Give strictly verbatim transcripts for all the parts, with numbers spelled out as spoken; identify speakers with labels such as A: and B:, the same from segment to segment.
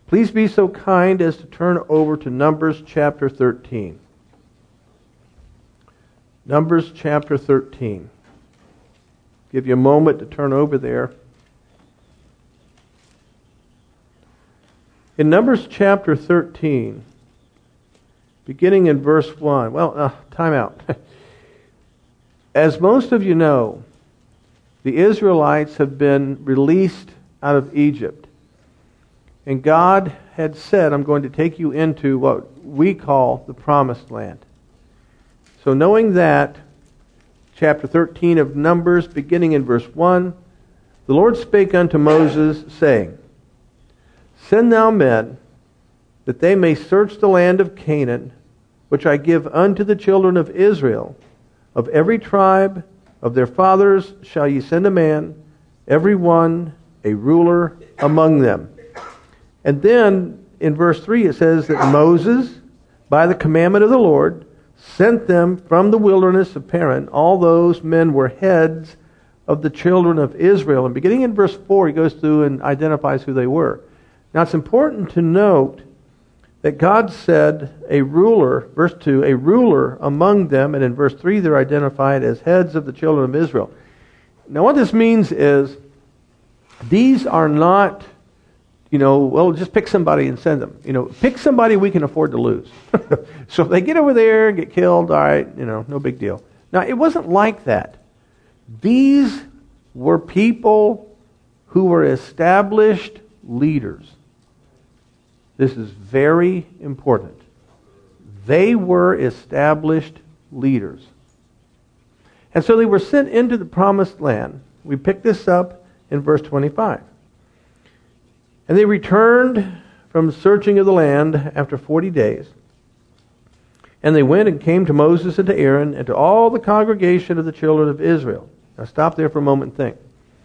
A: please be so kind as to turn over to Numbers chapter thirteen. Numbers chapter thirteen. Give you a moment to turn over there. In Numbers chapter thirteen, beginning in verse one, well, uh, time out. As most of you know, the Israelites have been released out of Egypt. And God had said, I'm going to take you into what we call the Promised Land. So knowing that, chapter thirteen of Numbers, beginning in verse one, the Lord spake unto Moses, saying, Send thou men, that they may search the land of Canaan, which I give unto the children of Israel. Of every tribe of their fathers shall ye send a man, every one a ruler among them. And then in verse three it says that Moses, by the commandment of the Lord, sent them from the wilderness of Paran. All those men were heads of the children of Israel. And beginning in verse four, he goes through and identifies who they were. Now it's important to note that God said a ruler, verse two, a ruler among them, and in verse three they're identified as heads of the children of Israel. Now what this means is, these are not, you know, well, just pick somebody and send them. You know, pick somebody we can afford to lose. So if they get over there and get killed, all right, you know, no big deal. Now it wasn't like that. These were people who were established leaders. This is very important. They were established leaders. And so they were sent into the promised land. We pick this up in verse twenty-five. And they returned from searching of the land after forty days. And they went and came to Moses and to Aaron and to all the congregation of the children of Israel. Now stop there for a moment and think.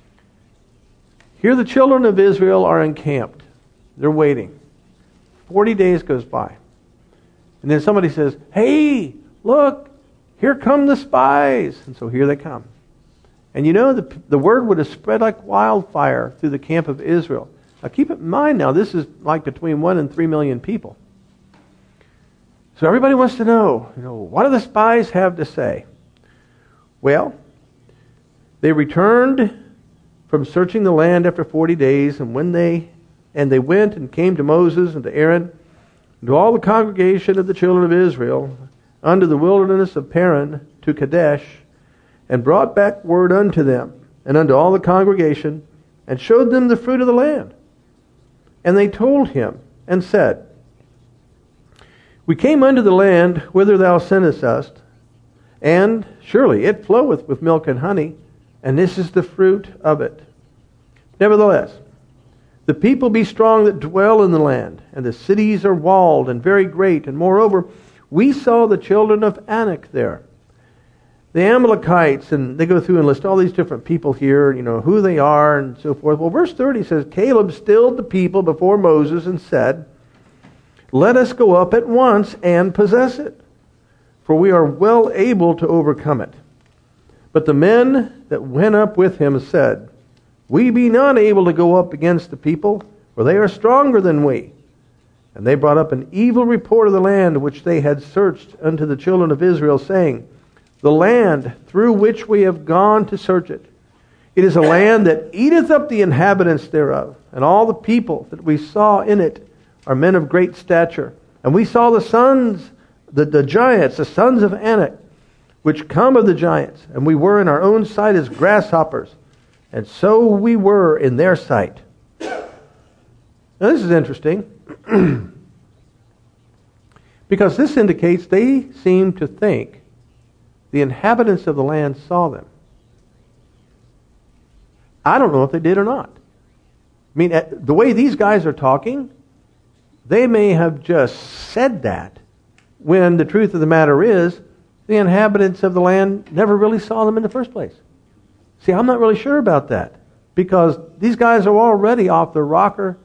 A: Here the children of Israel are encamped. They're waiting. Forty days goes by. And then somebody says, hey, look, here come the spies. And so here they come. And you know, the, the word would have spread like wildfire through the camp of Israel. Now keep in mind now, this is like between one and three million people. So everybody wants to know, you know, what do the spies have to say? Well, they returned from searching the land after forty days, and when they and they went and came to Moses and to Aaron and to all the congregation of the children of Israel unto the wilderness of Paran to Kadesh, and brought back word unto them and unto all the congregation, and showed them the fruit of the land. And they told him and said, We came unto the land whither thou sentest us, and surely it floweth with milk and honey, and this is the fruit of it. Nevertheless, the people be strong that dwell in the land, and the cities are walled and very great. And moreover, we saw the children of Anak there. The Amalekites, and they go through and list all these different people here, you know, who they are and so forth. Well, verse thirty says, Caleb stilled the people before Moses and said, Let us go up at once and possess it, for we are well able to overcome it. But the men that went up with him said, We be not able to go up against the people, for they are stronger than we. And they brought up an evil report of the land which they had searched unto the children of Israel, saying, The land through which we have gone to search it, it is a land that eateth up the inhabitants thereof, and all the people that we saw in it are men of great stature. And we saw the sons, the, the giants, the sons of Anak, which come of the giants, and we were in our own sight as grasshoppers, and so we were in their sight. Now this is interesting, because this indicates they seem to think the inhabitants of the land saw them. I don't know if they did or not. I mean, the way these guys are talking, they may have just said that, when the truth of the matter is, the inhabitants of the land never really saw them in the first place. See, I'm not really sure about that, because these guys are already off the rocker.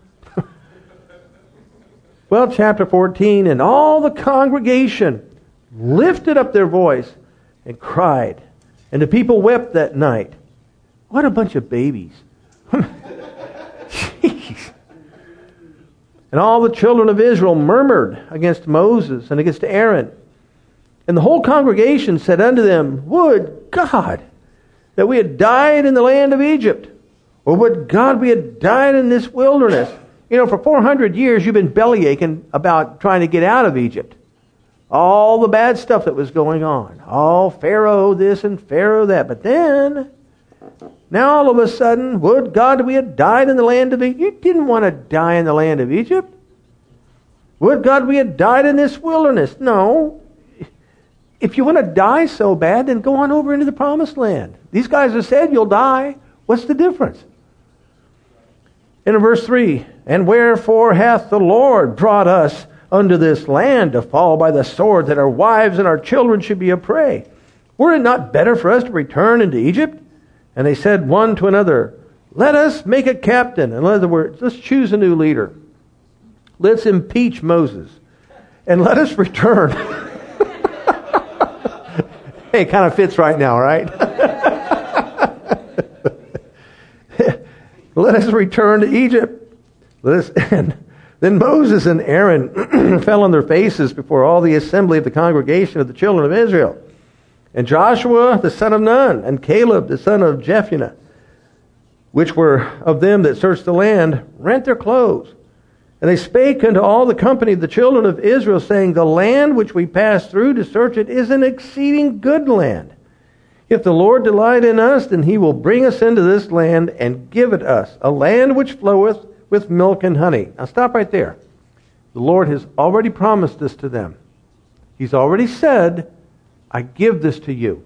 A: Well, chapter fourteen, and all the congregation lifted up their voice and cried, and the people wept that night. What a bunch of babies. Jeez. And all the children of Israel murmured against Moses and against Aaron. And the whole congregation said unto them, Would God that we had died in the land of Egypt, or would God we had died in this wilderness? You know, for four hundred years you've been bellyaching about trying to get out of Egypt. All the bad stuff that was going on. Oh, Pharaoh this and Pharaoh that. But then, now all of a sudden, would God we had died in the land of Egypt? You didn't want to die in the land of Egypt. Would God we had died in this wilderness? No. If you want to die so bad, then go on over into the promised land. These guys have said you'll die. What's the difference? And in verse three, And wherefore hath the Lord brought us unto this land to fall by the sword, that our wives and our children should be a prey? Were it not better for us to return into Egypt? And they said one to another, Let us make a captain. In other words, let's choose a new leader. Let's impeach Moses. And let us return. Hey, it kind of fits right now, right? Let us return to Egypt. Let us, and then Moses and Aaron fell on their faces before all the assembly of the congregation of the children of Israel. And Joshua the son of Nun, and Caleb the son of Jephunneh, which were of them that searched the land, rent their clothes. And they spake unto all the company of the children of Israel, saying, The land which we passed through to search it is an exceeding good land. If the Lord delight in us, then he will bring us into this land and give it us, a land which floweth with milk and honey. Now stop right there. The Lord has already promised this to them. He's already said, I give this to you.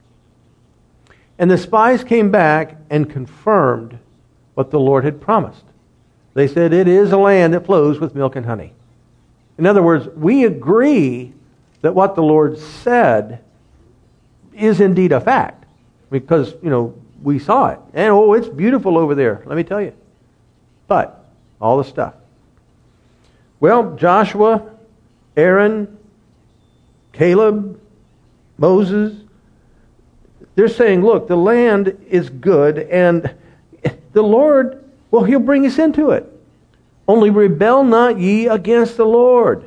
A: And the spies came back and confirmed what the Lord had promised. They said, it is a land that flows with milk and honey. In other words, we agree that what the Lord said is indeed a fact. Because, you know, we saw it. And, oh, it's beautiful over there, let me tell you. But, all the stuff. Well, Joshua, Aaron, Caleb, Moses, they're saying, look, the land is good, and the Lord, well, he'll bring us into it. Only rebel not ye against the Lord.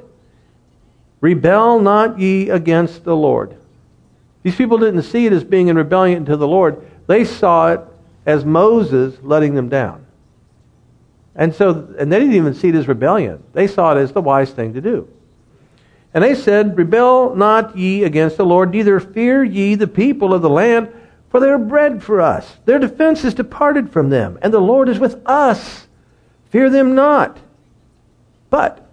A: Rebel not ye against the Lord. These people didn't see it as being in rebellion to the Lord. They saw it as Moses letting them down. And so, and they didn't even see it as rebellion. They saw it as the wise thing to do. And they said, Rebel not ye against the Lord, neither fear ye the people of the land, for they are bread for us. Their defense is departed from them, and the Lord is with us. Fear them not. But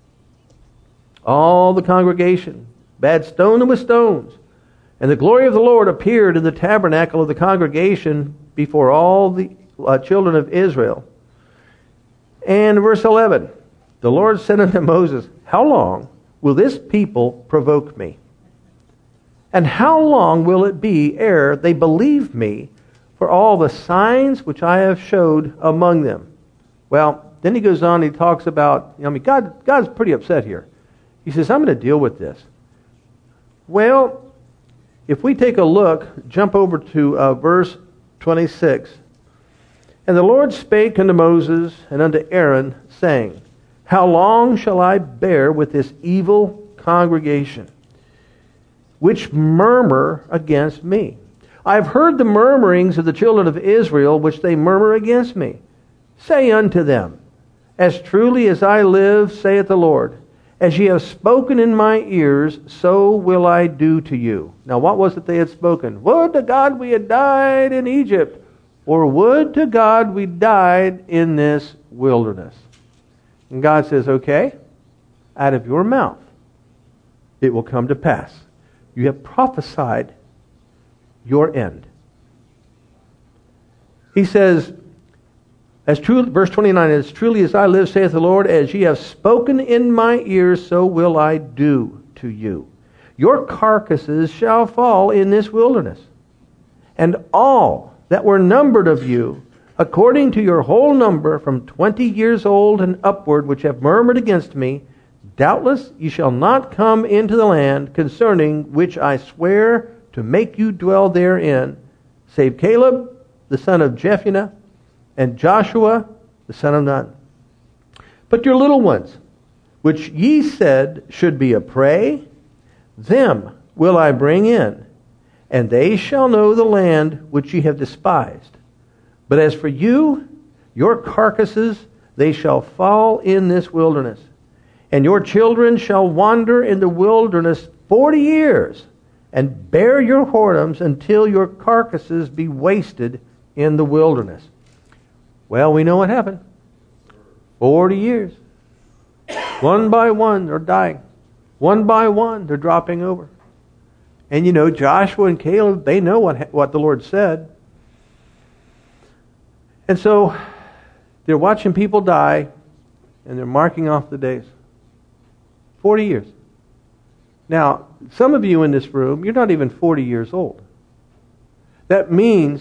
A: all the congregation bade stone them with stones, and the glory of the Lord appeared in the tabernacle of the congregation before all the uh, children of Israel. And verse eleven, the Lord said unto Moses, How long will this people provoke me? And how long will it be ere they believe me for all the signs which I have showed among them? Well, then he goes on, he talks about, I mean, God, God's pretty upset here. He says, I'm going to deal with this. Well, if we take a look, jump over to uh, verse twenty-six. And the Lord spake unto Moses and unto Aaron, saying, How long shall I bear with this evil congregation, which murmur against me? I have heard the murmurings of the children of Israel, which they murmur against me. Say unto them, As truly as I live, saith the Lord, as ye have spoken in my ears, so will I do to you. Now what was it they had spoken? Would to God we had died in Egypt, or would to God we died in this wilderness. And God says, okay, out of your mouth it will come to pass. You have prophesied your end. He says, as true, verse twenty-nine, as truly as I live, saith the Lord, as ye have spoken in my ears, so will I do to you. Your carcasses shall fall in this wilderness, and all that were numbered of you, according to your whole number, from twenty years old and upward, which have murmured against me, doubtless ye shall not come into the land concerning which I swear to make you dwell therein, save Caleb the son of Jephunneh, and Joshua the son of Nun. But your little ones, which ye said should be a prey, them will I bring in, and they shall know the land which ye have despised. But as for you, your carcasses, they shall fall in this wilderness, and your children shall wander in the wilderness forty years, and bear your whoredoms until your carcasses be wasted in the wilderness. Well, we know what happened. Forty years. One by one, they're dying. One by one, they're dropping over. And you know, Joshua and Caleb, they know what, what the Lord said. And so, they're watching people die, and they're marking off the days. Forty years. Now, some of you in this room, you're not even forty years old. That means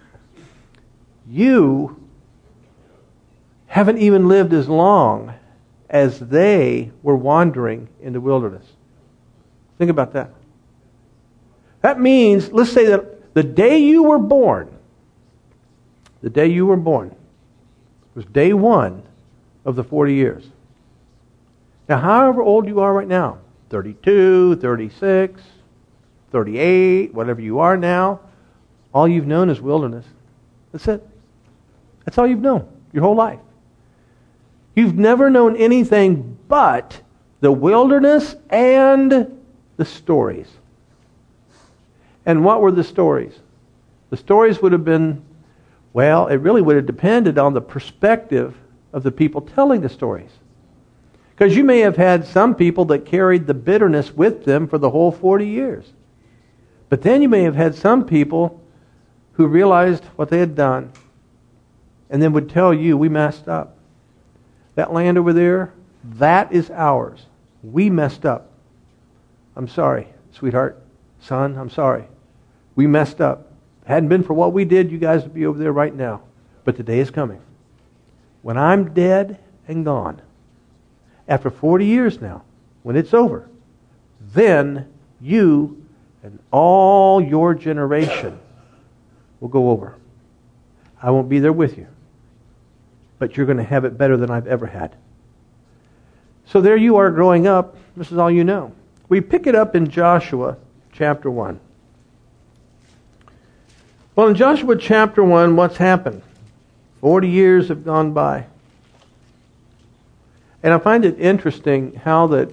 A: you haven't even lived as long as they were wandering in the wilderness. Think about that. That means, let's say that the day you were born, the day you were born, was day one of the forty years. Now, however old you are right now, thirty-two, thirty-six, thirty-eight, whatever you are now, all you've known is wilderness. That's it. That's all you've known your whole life. You've never known anything but the wilderness and the stories. And what were the stories? The stories would have been, well, it really would have depended on the perspective of the people telling the stories. Because you may have had some people that carried the bitterness with them for the whole forty years. But then you may have had some people who realized what they had done and then would tell you, we messed up. That land over there, that is ours. We messed up. I'm sorry, sweetheart, son, I'm sorry. We messed up. If it hadn't been for what we did, you guys would be over there right now. But the day is coming when I'm dead and gone. After forty years now, when it's over, then you and all your generation will go over. I won't be there with you, but you're going to have it better than I've ever had. So there you are growing up. This is all you know. We pick it up in Joshua chapter one. Well, in Joshua chapter one, what's happened? Forty years have gone by. And I find it interesting how that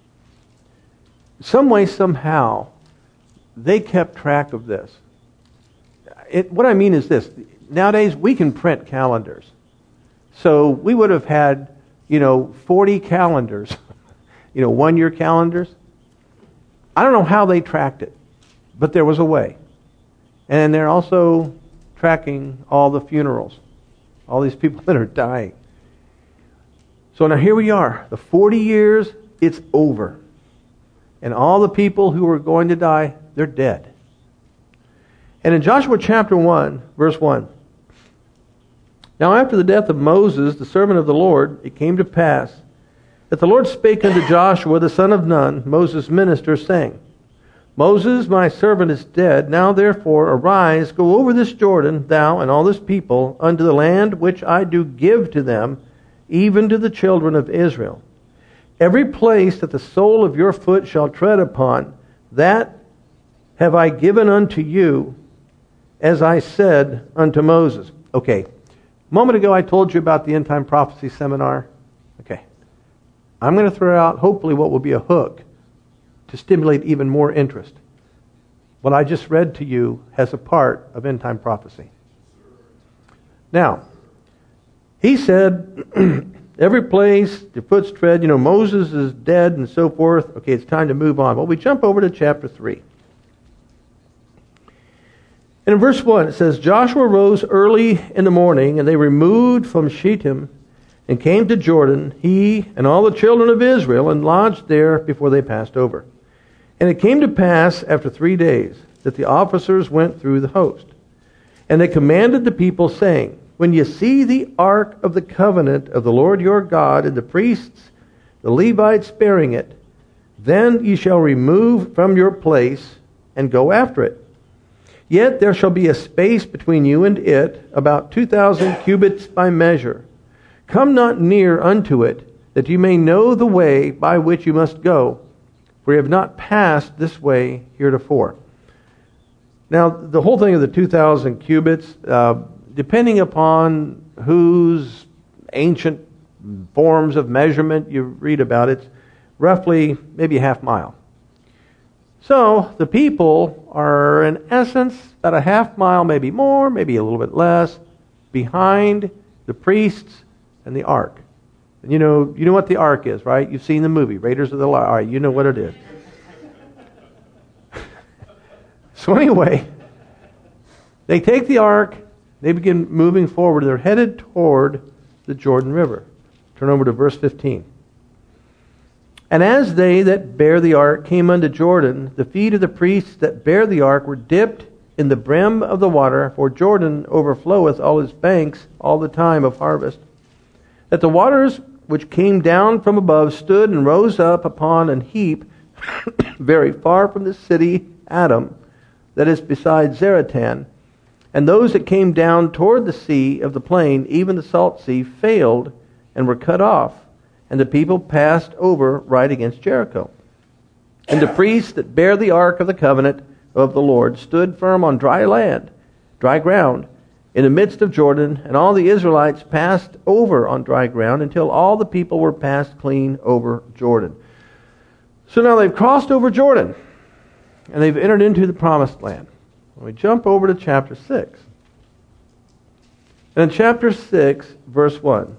A: some way, somehow, they kept track of this. It, what I mean is this. Nowadays, we can print calendars. So we would have had, you know, forty calendars, you know, one-year calendars. I don't know how they tracked it, but there was a way. And they're also tracking all the funerals, all these people that are dying. So now here we are. The forty years, it's over. And all the people who were going to die, they're dead. And in Joshua chapter one, verse one, now after the death of Moses, the servant of the Lord, it came to pass that the Lord spake unto Joshua, the son of Nun, Moses' minister, saying, Moses, my servant, is dead. Now therefore arise, go over this Jordan, thou and all this people, unto the land which I do give to them, even to the children of Israel. Every place that the sole of your foot shall tread upon, that have I given unto you, as I said unto Moses. Okay, a moment ago I told you about the End Time Prophecy Seminar. Okay, I'm going to throw out hopefully what will be a hook to stimulate even more interest. What I just read to you has a part of End Time Prophecy. Now, he said, every place the foot's tread, you know, Moses is dead and so forth. Okay, it's time to move on. Well, we jump over to chapter three. And in verse one, it says, Joshua rose early in the morning, and they removed from Shittim, and came to Jordan, he and all the children of Israel, and lodged there before they passed over. And it came to pass after three days that the officers went through the host. And they commanded the people, saying, when you see the ark of the covenant of the Lord your God, and the priests, the Levites bearing it, then ye shall remove from your place, and go after it. Yet there shall be a space between you and it, about two thousand cubits by measure. Come not near unto it, that you may know the way by which you must go, for you have not passed this way heretofore. Now, the whole thing of the two thousand cubits, uh, depending upon whose ancient forms of measurement you read about, it's roughly maybe a half mile. So, the people are, in essence, about a half mile, maybe more, maybe a little bit less, behind the priests and the ark. And you know, you know what the ark is, right? You've seen the movie, Raiders of the Lost Ark. All right, you know what it is. So anyway, they take the ark, they begin moving forward. They're headed toward the Jordan River. Turn over to verse fifteen. And as they that bear the ark came unto Jordan, the feet of the priests that bear the ark were dipped in the brim of the water, for Jordan overfloweth all his banks all the time of harvest. That the waters which came down from above stood and rose up upon an heap very far from the city Adam, that is beside Zaratan. And those that came down toward the sea of the plain, even the salt sea, failed and were cut off. And the people passed over right against Jericho. And the priests that bear the ark of the covenant of the Lord stood firm on dry land, dry ground, in the midst of Jordan, and all the Israelites passed over on dry ground until all the people were passed clean over Jordan. So now they've crossed over Jordan, and they've entered into the promised land. We jump over to chapter six. And in chapter six, verse one.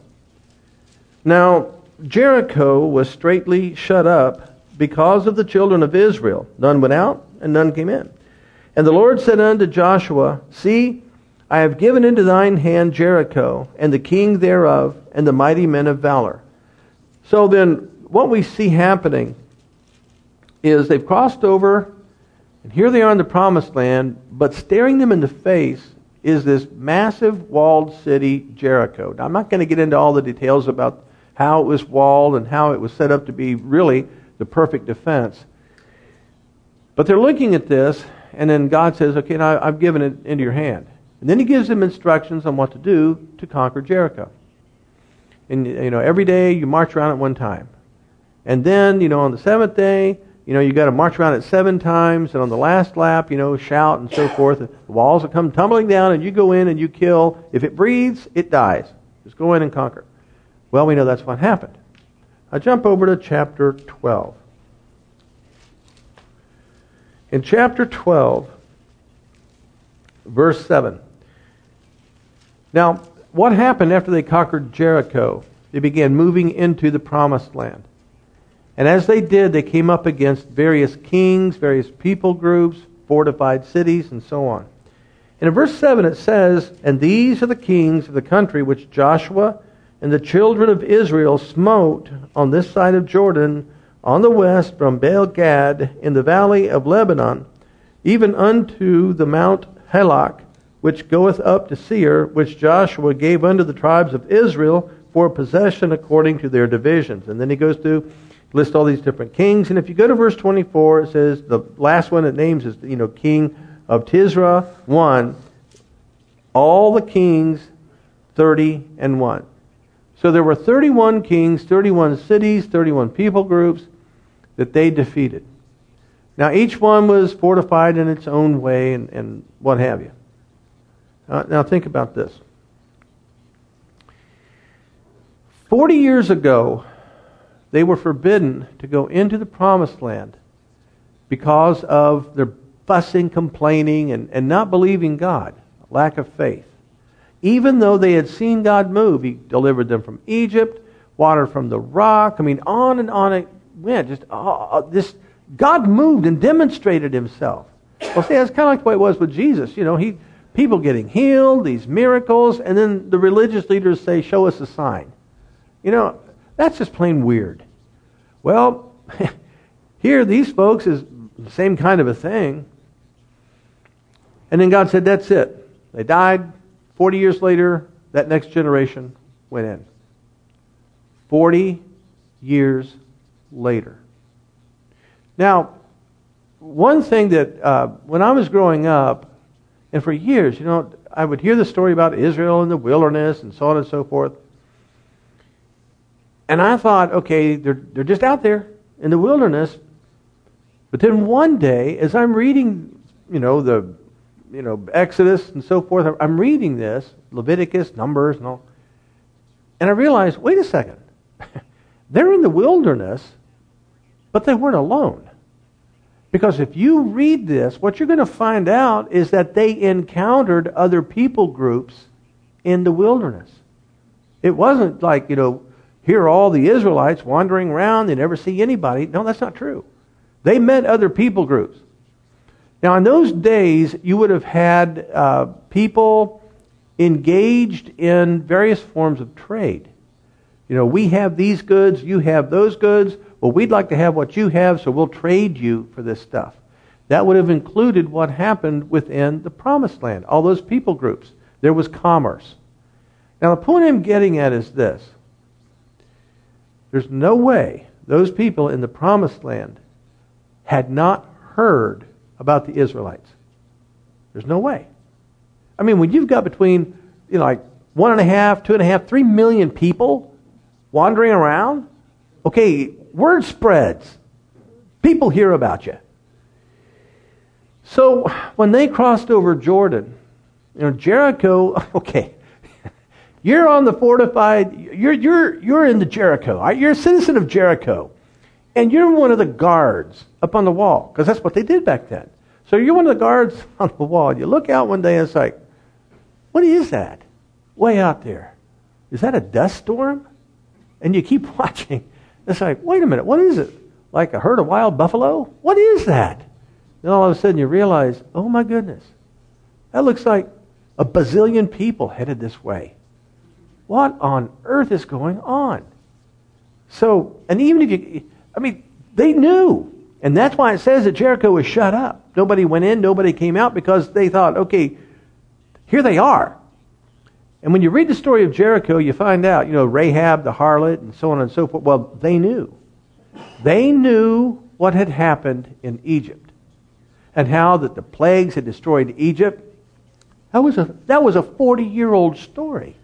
A: Now, Jericho was straitly shut up because of the children of Israel. None went out, and none came in. And the Lord said unto Joshua, See, I have given into thine hand Jericho, and the king thereof, and the mighty men of valor. So then, what we see happening is they've crossed over, and here they are in the promised land, but staring them in the face is this massive walled city, Jericho. Now, I'm not going to get into all the details about how it was walled and how it was set up to be really the perfect defense. But they're looking at this, and then God says, okay, now I've given it into your hand. And then he gives them instructions on what to do to conquer Jericho. And, you know, every day you march around it one time. And then, you know, on the seventh day, you know, you got to march around it seven times. And on the last lap, you know, shout and so forth. The walls will come tumbling down, and you go in and you kill. If it breathes, it dies. Just go in and conquer. Well, we know that's what happened. I jump over to chapter twelve. In chapter twelve, verse seven. Now, what happened after they conquered Jericho? They began moving into the promised land. And as they did, they came up against various kings, various people groups, fortified cities, and so on. And in verse seven it says, And these are the kings of the country which Joshua and the children of Israel smote on this side of Jordan, on the west from Baal-Gad in the valley of Lebanon, even unto the Mount Halak, which goeth up to Seir, which Joshua gave unto the tribes of Israel for possession according to their divisions. And then he goes to list all these different kings. And if you go to verse twenty-four, it says, the last one it names is, you know, king of Tisra, one. All the kings, thirty and one. So there were thirty-one kings, thirty-one cities, thirty-one people groups that they defeated. Now each one was fortified in its own way and, and what have you. Uh, now think about this. Forty years ago, they were forbidden to go into the promised land because of their fussing, complaining, and, and not believing God, lack of faith. Even though they had seen God move, He delivered them from Egypt, water from the rock. I mean, on and on it went. Just oh, this God moved and demonstrated Himself. Well, see, that's kind of like the way it was with Jesus. You know, He people getting healed, these miracles, and then the religious leaders say, "Show us a sign." You know, that's just plain weird. Well, here these folks is the same kind of a thing. And then God said, "That's it." They died. Forty years later, that next generation went in. Forty years later. Now, one thing that, uh, when I was growing up, and for years, you know, I would hear the story about Israel in the wilderness and so on and so forth. And I thought, okay, they're, they're just out there in the wilderness. But then one day, as I'm reading, you know, the, you know, Exodus and so forth, I'm reading this, Leviticus, Numbers and all, and I realized, wait a second. They're in the wilderness, but they weren't alone. Because if you read this, what you're going to find out is that they encountered other people groups in the wilderness. It wasn't like, you know, here are all the Israelites wandering around, they never see anybody. No, that's not true. They met other people groups. Now, in those days, you would have had uh, people engaged in various forms of trade. You know, we have these goods, you have those goods. Well, we'd like to have what you have, so we'll trade you for this stuff. That would have included what happened within the Promised Land, all those people groups. There was commerce. Now, the point I'm getting at is this. There's no way those people in the Promised Land had not heard about the Israelites. There's no way. I mean, when you've got between, you know, like one and a half, two and a half, three million people wandering around, okay, word spreads. People hear about you. So when they crossed over Jordan, you know, Jericho, okay, you're on the fortified, you're you're you're in the Jericho. Right? You're a citizen of Jericho. And you're one of the guards up on the wall, because that's what they did back then. So you're one of the guards on the wall. You look out one day and it's like, what is that? Way out there. Is that a dust storm? And you keep watching. It's like, wait a minute, what is it? Like a herd of wild buffalo? What is that? Then all of a sudden you realize, oh my goodness, that looks like a bazillion people headed this way. What on earth is going on? So, and even if you, I mean, they knew. And that's why it says that Jericho was shut up. Nobody went in, nobody came out, because they thought, okay, here they are. And when you read the story of Jericho, you find out, you know, Rahab the harlot and so on and so forth. Well, they knew. They knew what had happened in Egypt and how that the plagues had destroyed Egypt. That was a that was a forty-year-old story.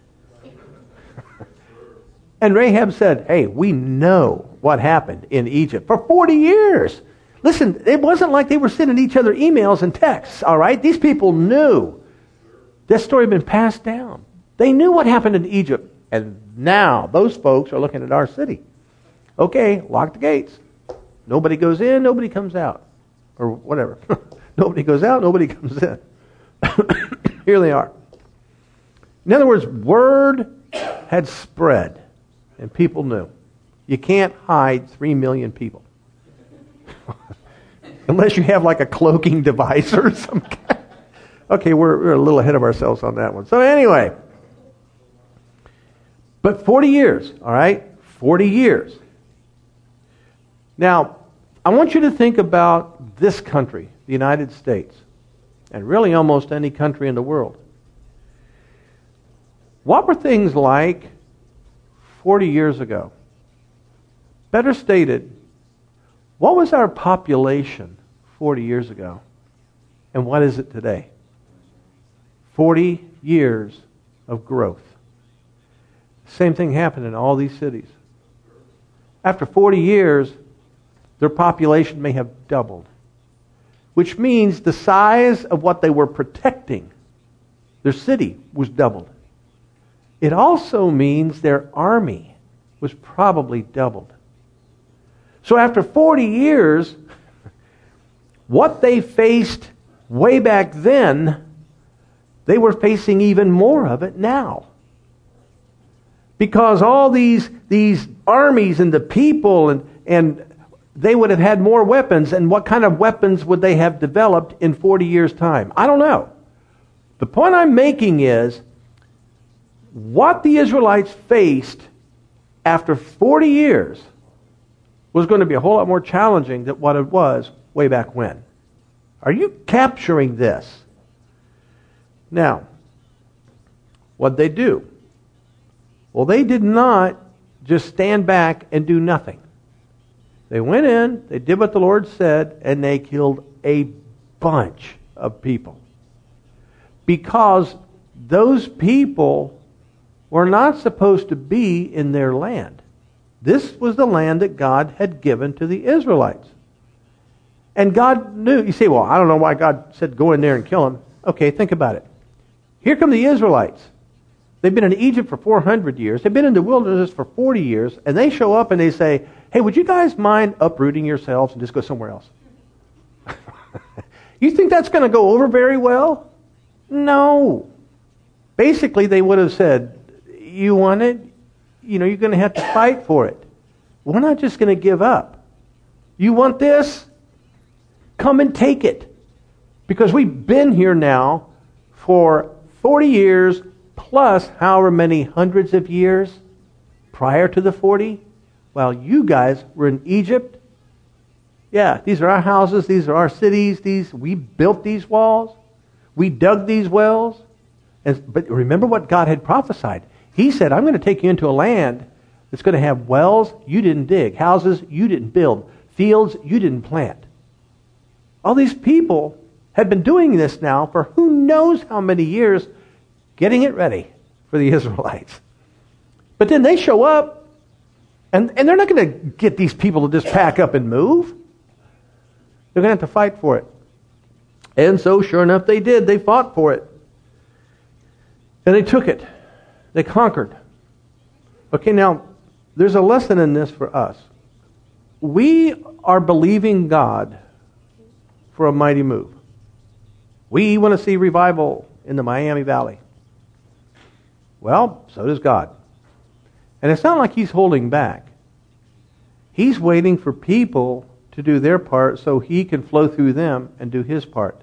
A: And Rahab said, hey, we know what happened in Egypt for forty years. Listen, it wasn't like they were sending each other emails and texts, all right? These people knew. This story had been passed down. They knew what happened in Egypt. And now those folks are looking at our city. Okay, lock the gates. Nobody goes in, nobody comes out. Or whatever. Nobody goes out, nobody comes in. Here they are. In other words, word had spread. And people knew. You can't hide three million people. Unless you have like a cloaking device or something. Okay, we're, we're a little ahead of ourselves on that one. So anyway. But forty years, all right? forty years. Now, I want you to think about this country, the United States, and really almost any country in the world. What were things like forty years ago? Better stated, what was our population forty years ago? And what is it today? forty years of growth. Same thing happened in all these cities. After forty years, their population may have doubled. Which means the size of what they were protecting, their city, was doubled. It also means their army was probably doubled. So after forty years, what they faced way back then, they were facing even more of it now. Because all these these armies and the people, and, and they would have had more weapons. And what kind of weapons would they have developed in forty years' time? I don't know. The point I'm making is, what the Israelites faced after forty years was going to be a whole lot more challenging than what it was way back when. Are you capturing this? Now, what'd they do? Well, they did not just stand back and do nothing. They went in, they did what the Lord said, and they killed a bunch of people. Because those people were not supposed to be in their land. This was the land that God had given to the Israelites. And God knew. You say, well, I don't know why God said go in there and kill them. Okay, think about it. Here come the Israelites. They've been in Egypt for four hundred years. They've been in the wilderness for forty years. And they show up and they say, hey, would you guys mind uprooting yourselves and just go somewhere else? You think that's going to go over very well? No. Basically, they would have said, you want it? You know, you're going to have to fight for it. We're not just going to give up. You want this? Come and take it. Because we've been here now for forty years plus however many hundreds of years prior to the forty. While you guys were in Egypt. Yeah, these are our houses. These are our cities. These we built these walls. We dug these wells. And, but remember what God had prophesied. He said, I'm going to take you into a land that's going to have wells you didn't dig, houses you didn't build, fields you didn't plant. All these people have been doing this now for who knows how many years, getting it ready for the Israelites. But then they show up, and, and they're not going to get these people to just pack up and move. They're going to have to fight for it. And so, sure enough, they did. They fought for it. And they took it. They conquered. Okay, now, there's a lesson in this for us. We are believing God for a mighty move. We want to see revival in the Miami Valley. Well, so does God. And it's not like He's holding back. He's waiting for people to do their part so He can flow through them and do His part.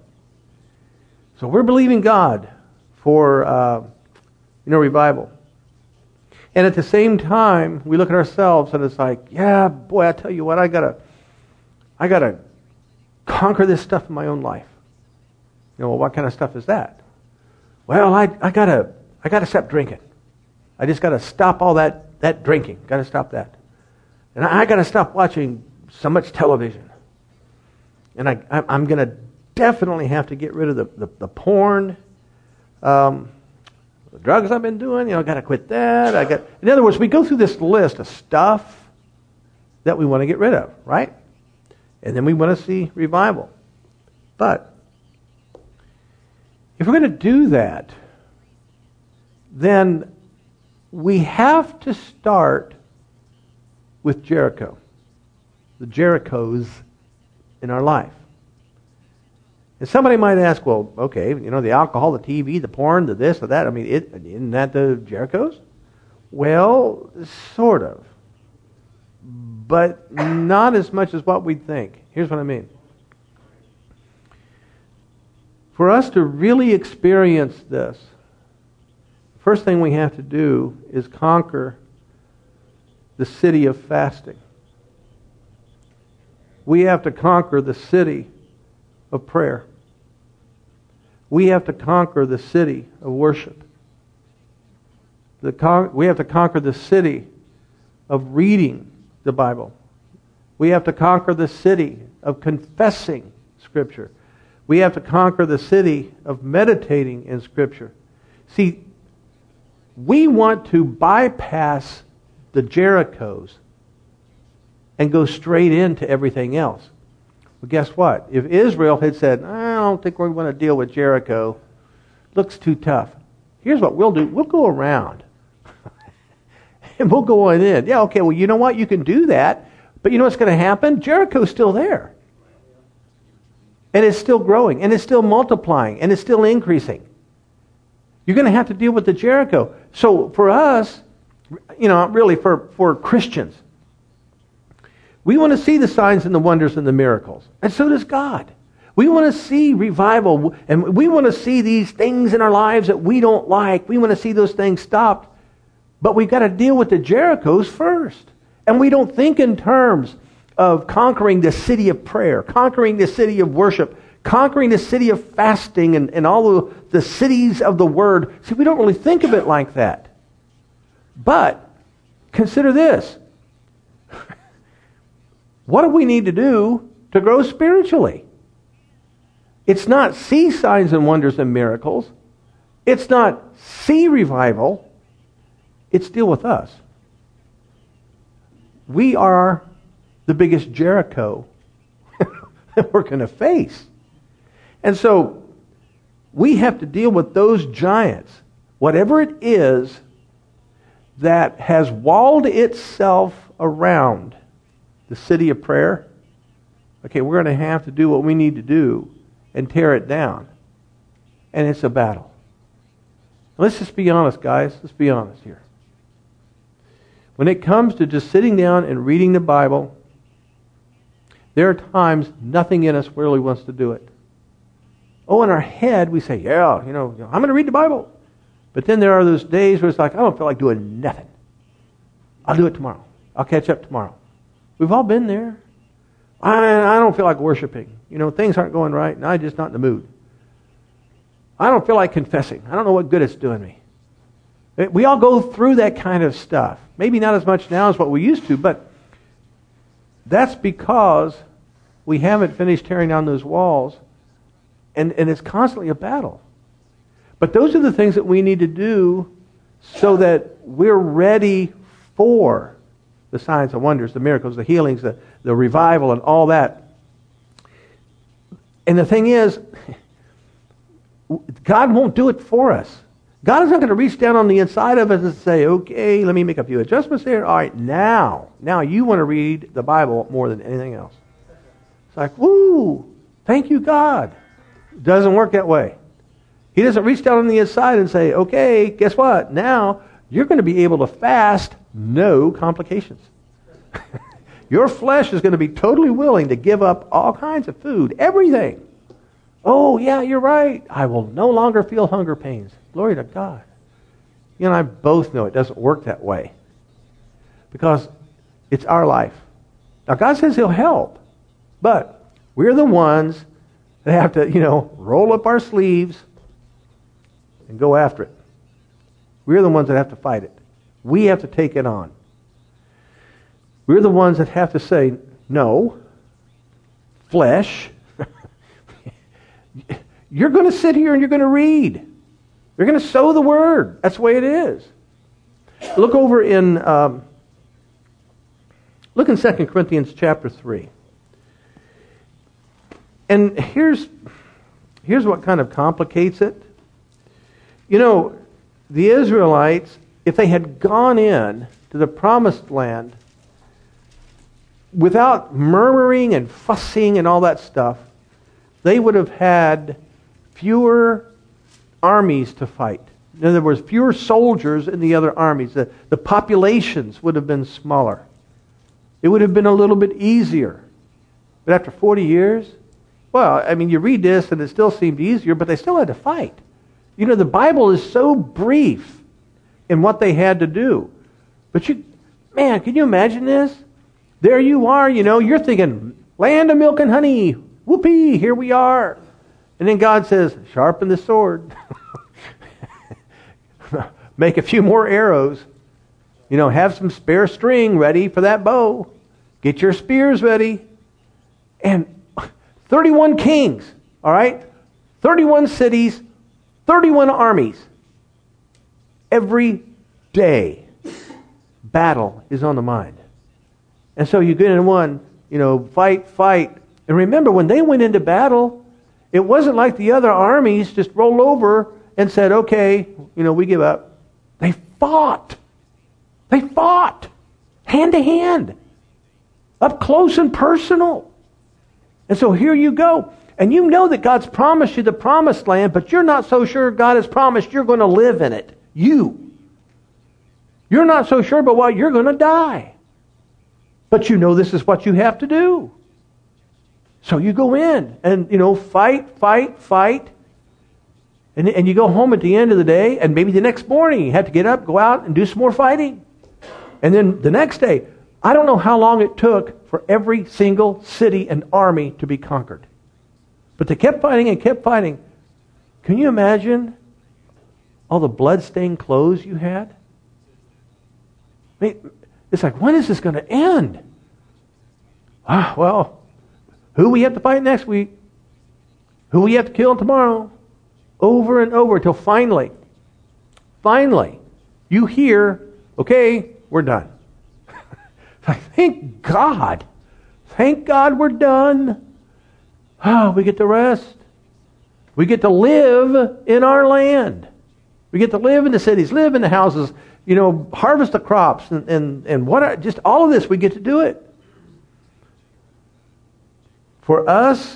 A: So we're believing God for uh, you know, revival. And at the same time, we look at ourselves and it's like, yeah, boy, I tell you what, I gotta, I gotta conquer this stuff in my own life. You know, well, what kind of stuff is that? Well, I, I gotta, I gotta stop drinking. I just gotta stop all that, that drinking. Gotta stop that. And I, I gotta stop watching so much television. And I, I, I'm gonna definitely have to get rid of the, the, the porn, um, the drugs I've been doing, you know, I got to quit that. I got. In other words, we go through this list of stuff that we want to get rid of, right? And then we want to see revival. But if we're going to do that, then we have to start with Jericho, the Jerichos in our life. And somebody might ask, well, okay, you know, the alcohol, the T V, the porn, the this, the that, I mean, it, isn't that the Jerichos? Well, sort of. But not as much as what we think. Here's what I mean. For us to really experience this, first thing we have to do is conquer the city of fasting. We have to conquer the city of prayer. We have to conquer the city of worship. The con- we have to conquer the city of reading the Bible. We have to conquer the city of confessing Scripture. We have to conquer the city of meditating in Scripture. See, we want to bypass the Jerichos and go straight into everything else. Well, guess what? If Israel had said, I don't think we want to deal with Jericho, looks too tough. Here's what we'll do. We'll go around. And we'll go on in. Yeah, okay, well, you know what? You can do that. But you know what's going to happen? Jericho's still there. And it's still growing. And it's still multiplying. And it's still increasing. You're going to have to deal with the Jericho. So for us, you know, really for, for Christians, we want to see the signs and the wonders and the miracles. And so does God. We want to see revival. And we want to see these things in our lives that we don't like. We want to see those things stopped. But we've got to deal with the Jerichos first. And we don't think in terms of conquering the city of prayer, conquering the city of worship, conquering the city of fasting, and, and all the, the cities of the Word. See, we don't really think of it like that. But consider this. What do we need to do to grow spiritually? It's not see signs and wonders and miracles. It's not see revival. It's deal with us. we are the biggest Jericho that we're going to face. And so we have to deal with those giants, whatever it is that has walled itself around the city of prayer. Okay, we're going to have to do what we need to do and tear it down. And it's a battle. Let's just be honest, guys. Let's be honest here. When it comes to just sitting down and reading the Bible, there are times nothing in us really wants to do it. Oh, in our head we say, yeah, you know, I'm going to read the Bible. But then there are those days where it's like, I don't feel like doing nothing. I'll do it tomorrow. I'll catch up tomorrow. We've all been there. I, I don't feel like worshiping. You know, things aren't going right, and I'm just not in the mood. I don't feel like confessing. I don't know what good it's doing me. We all go through that kind of stuff. Maybe not as much now as what we used to, but that's because we haven't finished tearing down those walls, and, and it's constantly a battle. But those are the things that we need to do so that we're ready for the signs and wonders, the miracles, the healings, the, the revival, and all that. And the thing is, God won't do it for us. God is not going to reach down on the inside of us and say, okay, let me make a few adjustments here. All right, now, now you want to read the Bible more than anything else. It's like, woo, thank you, God. It doesn't work that way. He doesn't reach down on the inside and say, okay, guess what? Now you're going to be able to fast, no complications. Your flesh is going to be totally willing to give up all kinds of food, everything. Oh, yeah, you're right. I will no longer feel hunger pains. Glory to God. You and I both know it doesn't work that way. Because it's our life. Now, God says He'll help. But we're the ones that have to, you know, roll up our sleeves and go after it. We're the ones that have to fight it. We have to take it on. We're the ones that have to say, no, flesh, you're going to sit here and you're going to read. You're going to sow the word. That's the way it is. Look over in, um, look in Second Corinthians chapter three. And here's, here's what kind of complicates it. You know, the Israelites, if they had gone in to the promised land without murmuring and fussing and all that stuff, they would have had fewer armies to fight. In other words, fewer soldiers in the other armies. The, the populations would have been smaller. It would have been a little bit easier. But after forty years, well, I mean, you read this and it still seemed easier, but they still had to fight. You know, the Bible is so brief in what they had to do. But you, man, can you imagine this? There you are, you know, you're thinking, land of milk and honey, whoopee, here we are. And then God says, sharpen the sword. Make a few more arrows. You know, have some spare string ready for that bow. Get your spears ready. And thirty-one kings, all right? thirty-one cities, thirty-one armies. Every day, battle is on the mind. And so you get in one, you know, fight, fight. And remember, when they went into battle, it wasn't like the other armies just rolled over and said, okay, you know, we give up. They fought. They fought. Hand to hand. Up close and personal. And so here you go. And you know that God's promised you the promised land, but you're not so sure God has promised you're going to live in it. You. You're not so sure about what you're going to die. But you know this is what you have to do. So you go in and, you know, fight, fight, fight. And, and you go home at the end of the day, and maybe the next morning you have to get up, go out and do some more fighting. And then the next day, I don't know how long it took for every single city and army to be conquered. But they kept fighting and kept fighting. Can you imagine all the blood-stained clothes you had? I mean, it's like, when is this going to end? Ah, well, who we have to fight next week? Who we have to kill tomorrow? Over and over until finally, finally, you hear, okay, we're done. Thank God. Thank God we're done. Oh, we get to rest. We get to live in our land. We get to live in the cities, live in the houses, you know, harvest the crops, and, and, and what, just all of this, we get to do it. For us,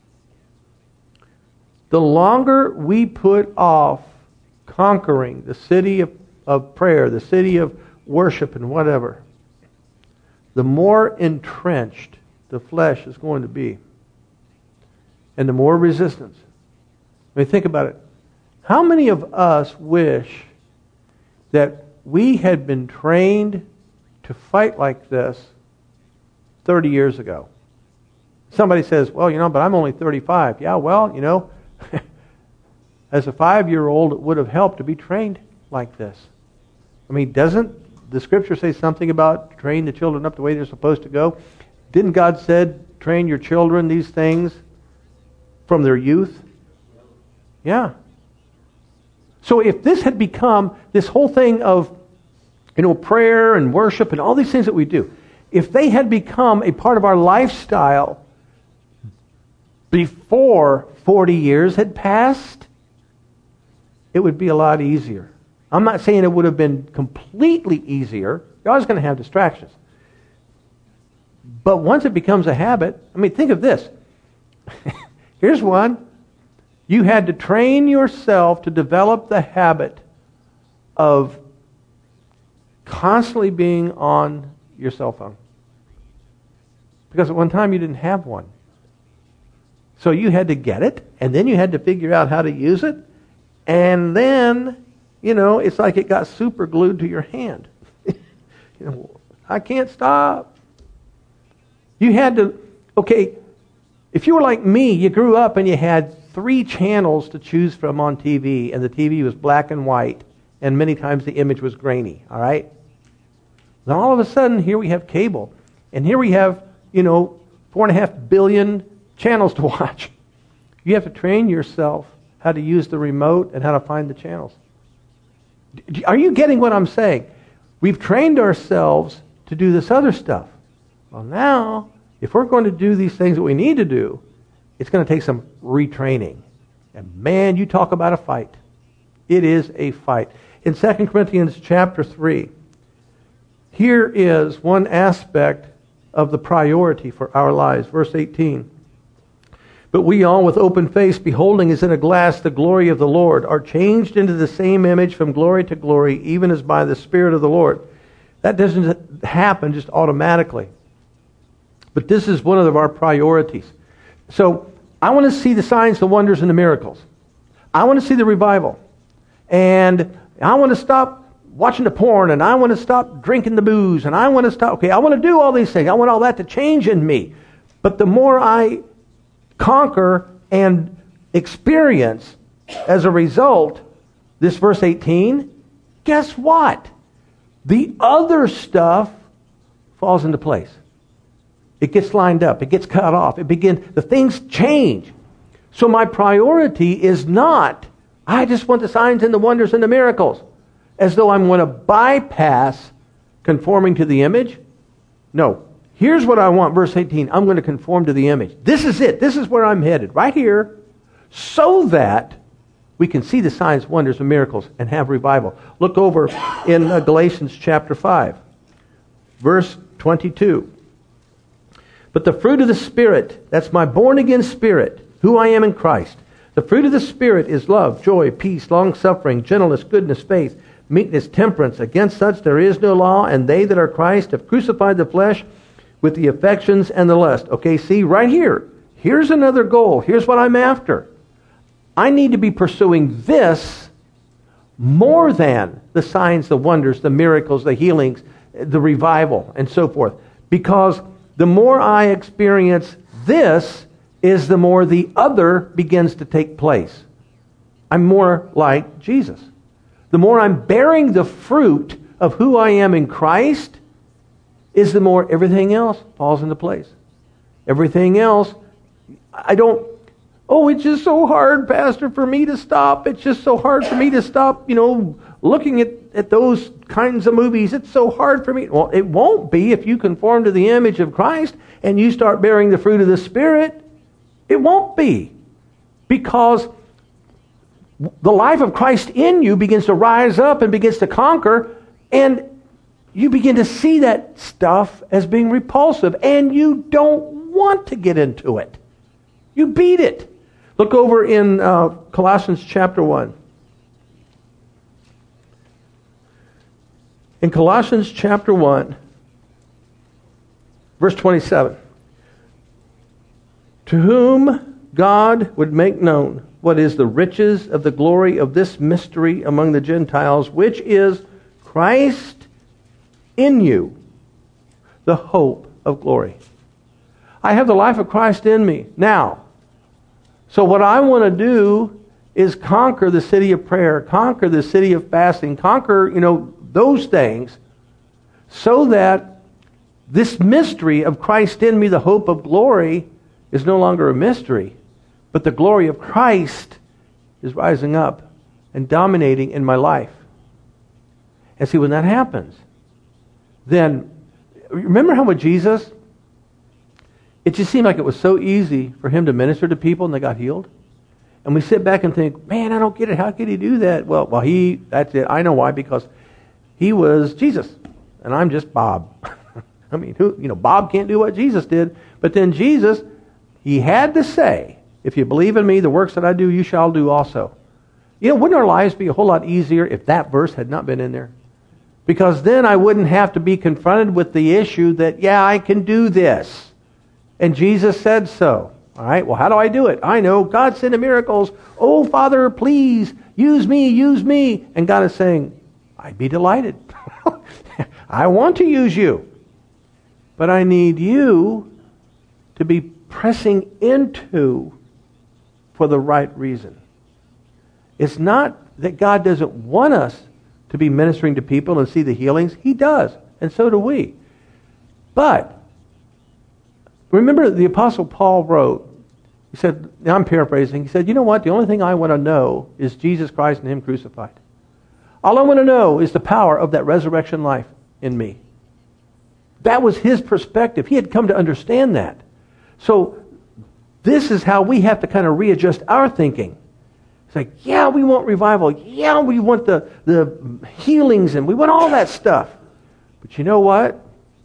A: the longer we put off conquering the city of, of prayer, the city of worship and whatever, the more entrenched the flesh is going to be. And the more resistance. I mean, think about it. How many of us wish that we had been trained to fight like this thirty years ago? Somebody says, well, you know, but I'm only thirty-five. Yeah, well, you know, as a five-year-old, it would have helped to be trained like this. I mean, doesn't the Scripture say something about train the children up the way they're supposed to go? Didn't God said, train your children these things from their youth? Yeah. So if this had become this whole thing of, you know, prayer and worship and all these things that we do, if they had become a part of our lifestyle before forty years had passed, it would be a lot easier. I'm not saying it would have been completely easier. You're always going to have distractions. But once it becomes a habit, I mean, think of this. Here's one. You had to train yourself to develop the habit of constantly being on your cell phone. Because at one time you didn't have one. So you had to get it, and then you had to figure out how to use it, and then, you know, it's like it got super glued to your hand. You know, I can't stop. You had to, okay, if you were like me, you grew up and you had three channels to choose from on T V, and the T V was black and white, and many times the image was grainy, all right? Then all of a sudden, here we have cable, and here we have, you know, four and a half billion channels to watch. You have to train yourself how to use the remote and how to find the channels. Are you getting what I'm saying? We've trained ourselves to do this other stuff. Well, now, if we're going to do these things that we need to do, it's going to take some retraining. And man, you talk about a fight. It is a fight. In Second Corinthians chapter three, here is one aspect of the priority for our lives. Verse eighteen. But we all, with open face, beholding as in a glass the glory of the Lord, are changed into the same image from glory to glory, even as by the Spirit of the Lord. That doesn't happen just automatically. But this is one of our priorities. So I want to see the signs, the wonders, and the miracles. I want to see the revival. And I want to stop watching the porn, and I want to stop drinking the booze, and I want to stop, okay, I want to do all these things. I want all that to change in me. But the more I conquer and experience as a result, this verse eighteen, guess what? The other stuff falls into place. It gets lined up. It gets cut off. It begins, the things change. So my priority is not, I just want the signs and the wonders and the miracles, as though I'm going to bypass conforming to the image. No. Here's what I want, verse eighteen. I'm going to conform to the image. This is it. This is where I'm headed, right here, so that we can see the signs, wonders, and miracles and have revival. Look over in uh, Galatians chapter five, verse twenty-two. But the fruit of the Spirit, that's my born-again spirit, who I am in Christ. The fruit of the Spirit is love, joy, peace, long-suffering, gentleness, goodness, faith, meekness, temperance. Against such there is no law, and they that are Christ have crucified the flesh with the affections and the lust. Okay, see, right here. Here's another goal. Here's what I'm after. I need to be pursuing this more than the signs, the wonders, the miracles, the healings, the revival, and so forth. Because the more I experience this, is the more the other begins to take place. I'm more like Jesus. The more I'm bearing the fruit of who I am in Christ, is the more everything else falls into place. Everything else, I don't, oh, it's just so hard, Pastor, for me to stop. It's just so hard for me to stop, you know, looking at, at those kinds of movies. It's so hard for me. Well, it won't be if you conform to the image of Christ and you start bearing the fruit of the Spirit. It won't be. Because the life of Christ in you begins to rise up and begins to conquer, and you begin to see that stuff as being repulsive, and you don't want to get into it. You beat it. Look over in uh, Colossians chapter one. In Colossians chapter one, verse twenty-seven. To whom God would make known what is the riches of the glory of this mystery among the Gentiles, which is Christ in you, the hope of glory. I have the life of Christ in me now. So what I want to do is conquer the city of prayer, conquer the city of fasting, conquer, you know, those things, so that this mystery of Christ in me, the hope of glory, is no longer a mystery, but the glory of Christ is rising up and dominating in my life. And see, when that happens, then, remember how with Jesus, it just seemed like it was so easy for him to minister to people and they got healed? And we sit back and think, man, I don't get it. How could he do that? Well, well, he, that's it. I know why, because he was Jesus, and I'm just Bob. I mean, who, you know, Bob can't do what Jesus did, but then Jesus, he had to say, if you believe in me, the works that I do, you shall do also. You know, wouldn't our lives be a whole lot easier if that verse had not been in there? Because then I wouldn't have to be confronted with the issue that, yeah, I can do this. And Jesus said so. All right, well, how do I do it? I know, God sent miracles. Oh, Father, please, use me, use me. And God is saying, I'd be delighted. I want to use you. But I need you to be pressing into for the right reason. It's not that God doesn't want us to be ministering to people and see the healings. He does, and so do we. But remember, the Apostle Paul wrote, he said, now I'm paraphrasing, he said, you know what, the only thing I want to know is Jesus Christ and Him crucified. All I want to know is the power of that resurrection life in me. That was his perspective. He had come to understand that. So this is how we have to kind of readjust our thinking. It's like, yeah, we want revival. Yeah, we want the, the healings, and we want all that stuff. But you know what?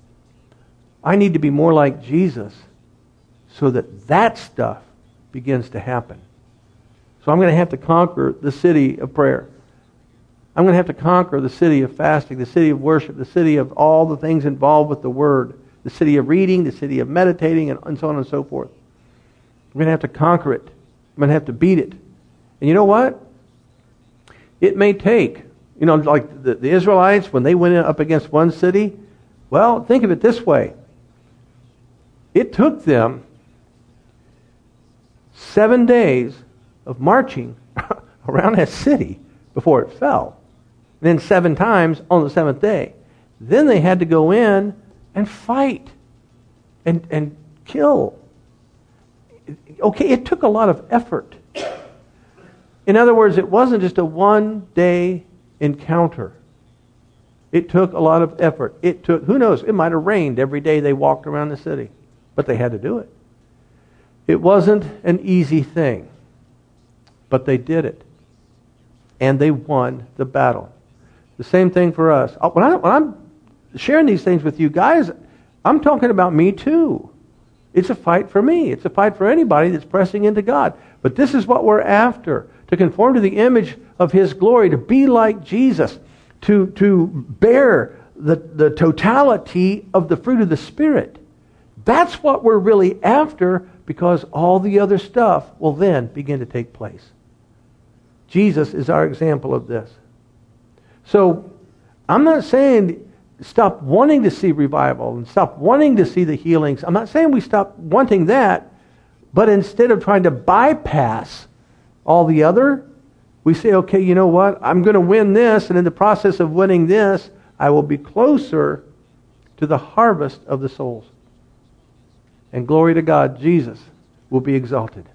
A: I need to be more like Jesus so that that stuff begins to happen. So I'm going to have to conquer the city of prayer. I'm going to have to conquer the city of fasting, the city of worship, the city of all the things involved with the Word, the city of reading, the city of meditating, and, and so on and so forth. I'm going to have to conquer it. I'm going to have to beat it. And you know what? It may take, you know, like the, the Israelites, when they went up against one city, well, think of it this way. It took them seven days of marching around that city before it fell. And then seven times on the seventh day. Then they had to go in and fight and, and kill. Okay, it took a lot of effort. In other words, it wasn't just a one-day encounter. It took a lot of effort. It took, who knows, it might have rained every day they walked around the city. But they had to do it. It wasn't an easy thing. But they did it. And they won the battle. The same thing for us. When, I, when I'm sharing these things with you guys, I'm talking about me too. It's a fight for me. It's a fight for anybody that's pressing into God. But this is what we're after. To conform to the image of His glory. To be like Jesus. To, to bear the, the totality of the fruit of the Spirit. That's what we're really after, because all the other stuff will then begin to take place. Jesus is our example of this. So, I'm not saying stop wanting to see revival and stop wanting to see the healings. I'm not saying we stop wanting that, but instead of trying to bypass all the other, we say, okay, you know what? I'm going to win this, and in the process of winning this, I will be closer to the harvest of the souls. And glory to God, Jesus will be exalted.